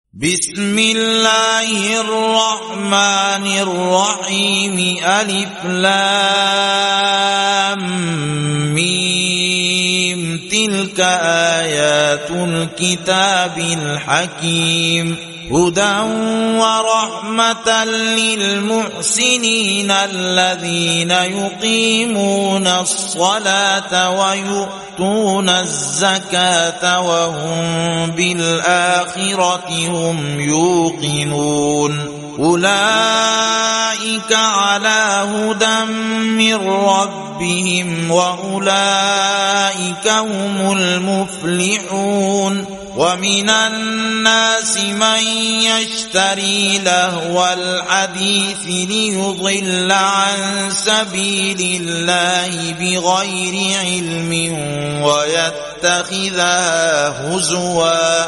بسم الله الرحمن الرحيم ألف لام ميم تلك آيات الكتاب الحكيم هدى ورحمة للمحسنين الذين يقيمون الصلاة ويؤتون الزكاة وهم بالآخرة هم يوقنون أولئك على هدى من ربهم وأولئك هم المفلحون ومن الناس من يشتري لهو الحديث ليضل عن سبيل الله بغير علم ويتخذها هزوا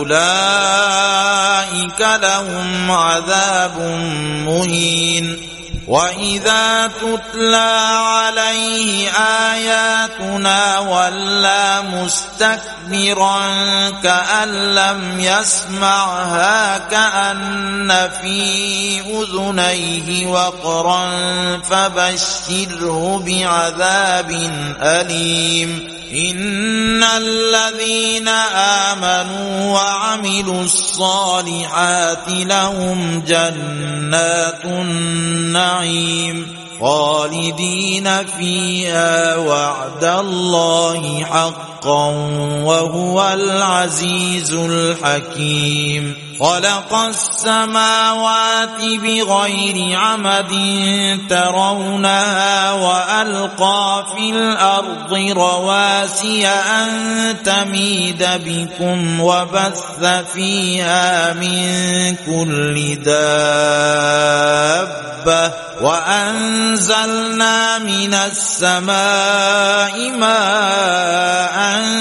أولئك لهم عذاب مهين وإذا تتلى عليه آياتنا ولى مستكبرا كأن لم يسمعها كأن في أذنيه وقرا فبشره بعذاب أليم إن الذين آمنوا وعملوا الصالحات لهم جنات النعيم خالدين فيها وعد الله حقا وهو العزيز الحكيم خلق السماوات بغير عمد ترونها وألقى في الأرض رواسي أن تميد بكم وبث فيها من كل دابة وأنزلنا من السماء ماء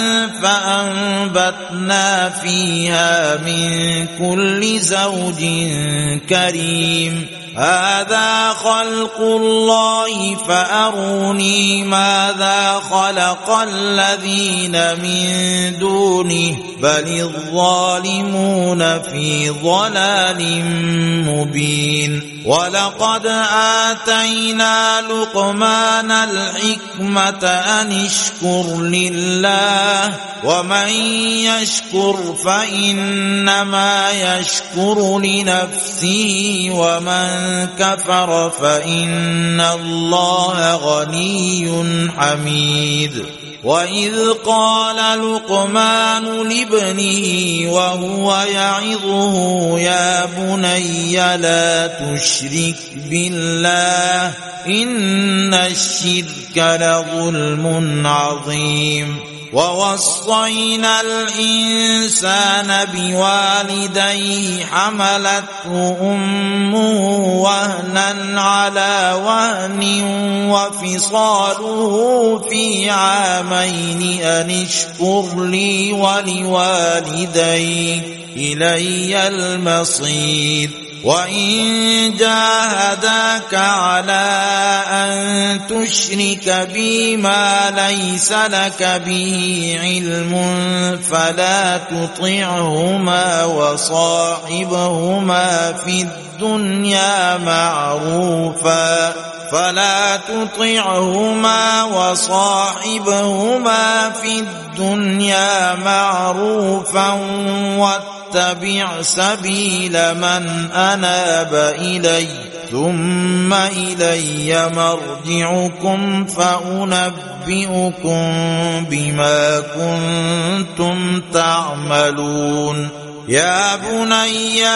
فأنبتنا فيها من كل زوج كريم هذا خلق الله فأروني ماذا خلق الذين من دونه بل الظالمون في ضلال مبين ولقد آتينا لقمان الحكمة أن اشكر لله ومن يشكر فإنما يشكر لنفسه ومن كفر فإن الله غني حميد وإذ قال لقمان لابنه وهو يعظه يا بني لا تشرك بالله إن الشرك لظلم عظيم ووصينا الإنسان بوالديه حملته أمه وهنا على وهن وفصاله في عامين أن اشكر لي ولوالديك إلي المصير وإن جاهداك على أن تشرك بي ما ليس لك به علم فلا تطعهما وصاحبهما في الدنيا معروفا واتبع سبيل من أناب إلي ثم إلي مرجعكم فأنبئكم بما كنتم تعملون يا بني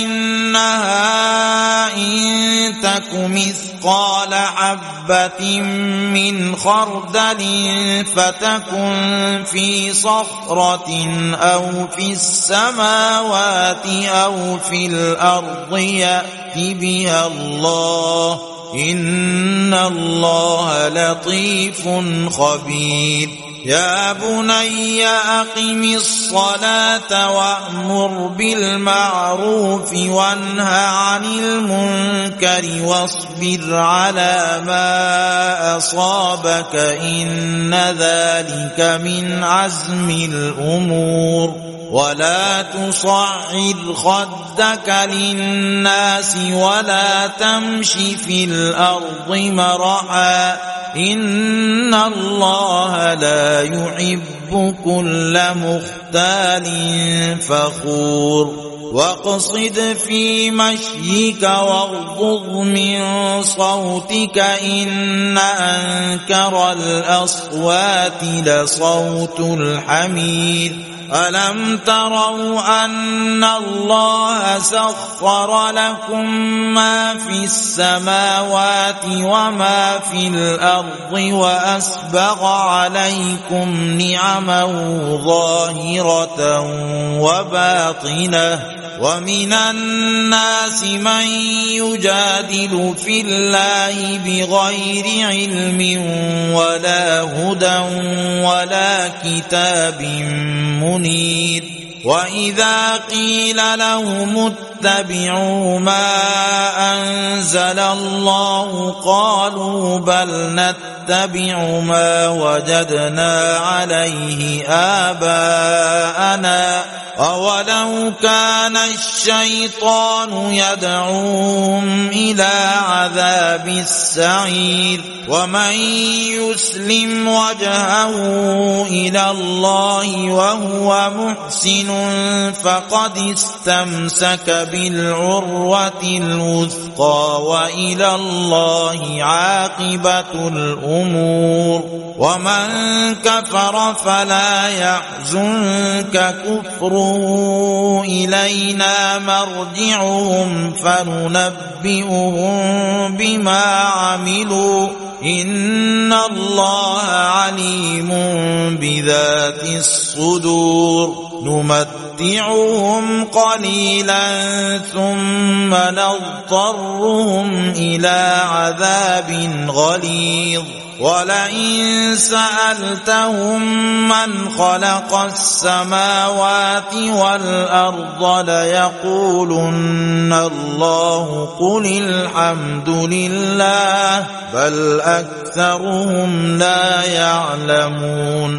إنها إن تك مثقال حبة من خردل فتكن في صخرة أو في السماوات أو في الأرض يأت بها الله إن الله لطيف خبير يا بني أقم الصلاة وأمر بالمعروف وانه عن المنكر واصبر على ما أصابك إن ذلك من عزم الأمور ولا تصعر خدك للناس ولا تمش في الأرض مرحا إن الله لا يحب كل مختال فخور واقصد في مشيك واغضض من صوتك إن أنكر الأصوات لصوت الحمير ألم تروا أن الله سخر لكم ما في السماوات وما في الأرض وأسبغ عليكم نعمه ظاهرة وباطنة ومن الناس من يجادل في الله بغير علم ولا هدى ولا كتاب منير وإذا قيل لهم اتبعوا ما أنزل الله قالوا بل نتبع ما وجدنا عليه آباءنا أولو كان الشيطان يدعوهم إلى عذاب السعير ومن يسلم وجهه إلى الله وهو محسن فقد استمسك بالعروة الوثقى وإلى الله عاقبة الأمور ومن كفر فلا يحزنك كفره إلينا مرجعهم فننبئهم بما عملوا إن الله عليم بذات الصدور نمتعهم قليلا ثم نضطرهم إلى عذاب غليظ ولئن سألتهم من خلق السماوات والأرض ليقولن الله قل الحمد لله بل أكثرهم لا يعلمون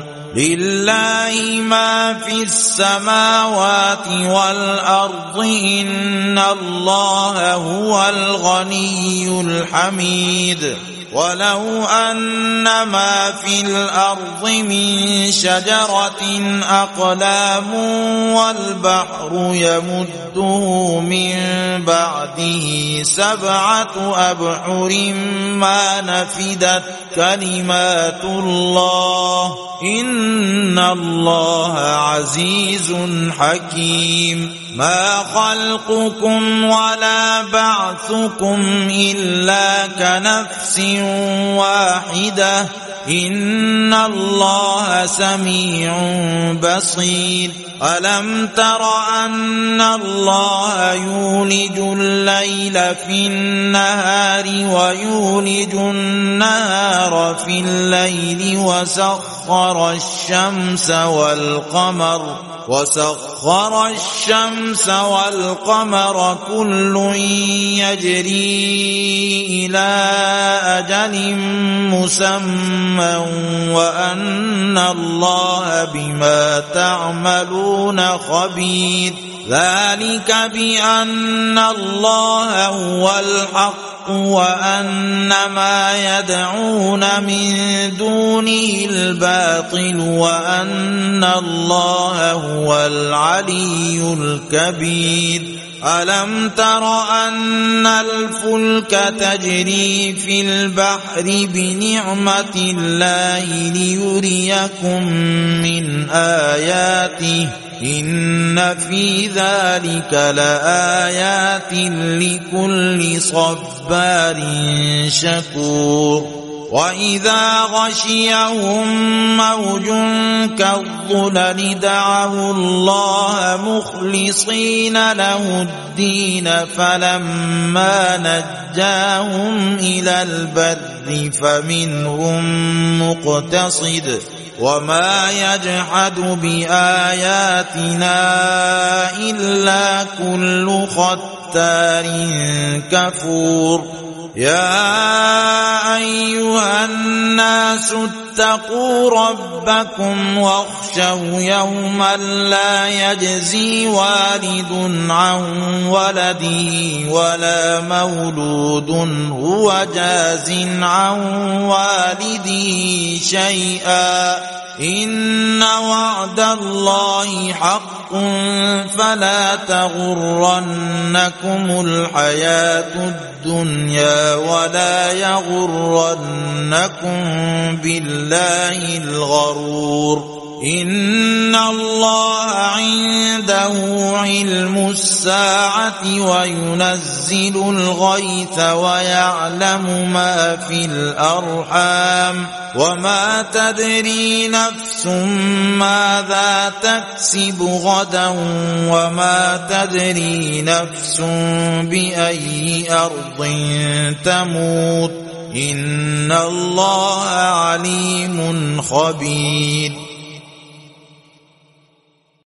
لله ما في السماوات والأرض إن الله هو الغني الحميد ولو أن ما في الأرض من شجرة أقلام والبحر يمده من بعده 7 أبحر ما نفدت كلمات الله إن الله عزيز حكيم ما خلقكم ولا بعثكم إلا كنفس واحدة إن الله سميع بصير ألم تر أن الله يولج الليل في النهار ويولج النهار في الليل وسخر الشمس والقمر كل يجري إلى أجل مسمى وأن الله بما تعملون خبير ذلك بأن الله هو الحق وأن ما يدعون من دونه الباطل وأن الله هو العلي الكبير ألم تر أن الفلك تجري في البحر بنعمة الله ليريكم من آياته إن في ذلك لآيات لكل صبار شكور وإذا غشيهم موج كالظلل دعوا الله مخلصين له الدين فلما نجاهم إلى البر فمنهم مقتصد وما يجحد بآياتنا إلا كل ختار كفور يا أيها الناس اتقوا ربكم واخشوا يوما لا يجزي والد عن ولده ولا مولود هو جاز عن والده شيئا إن وعد الله حق فلا تغرنكم الحياة الدنيا ولا يغرنكم بالله الغرور إن الله عنده علم الساعة وينزل الغيث ويعلم ما في الأرحام وما تدري نفس ماذا تكسب غدا وما تدري نفس بأي أرض تموت إن الله عليم خبير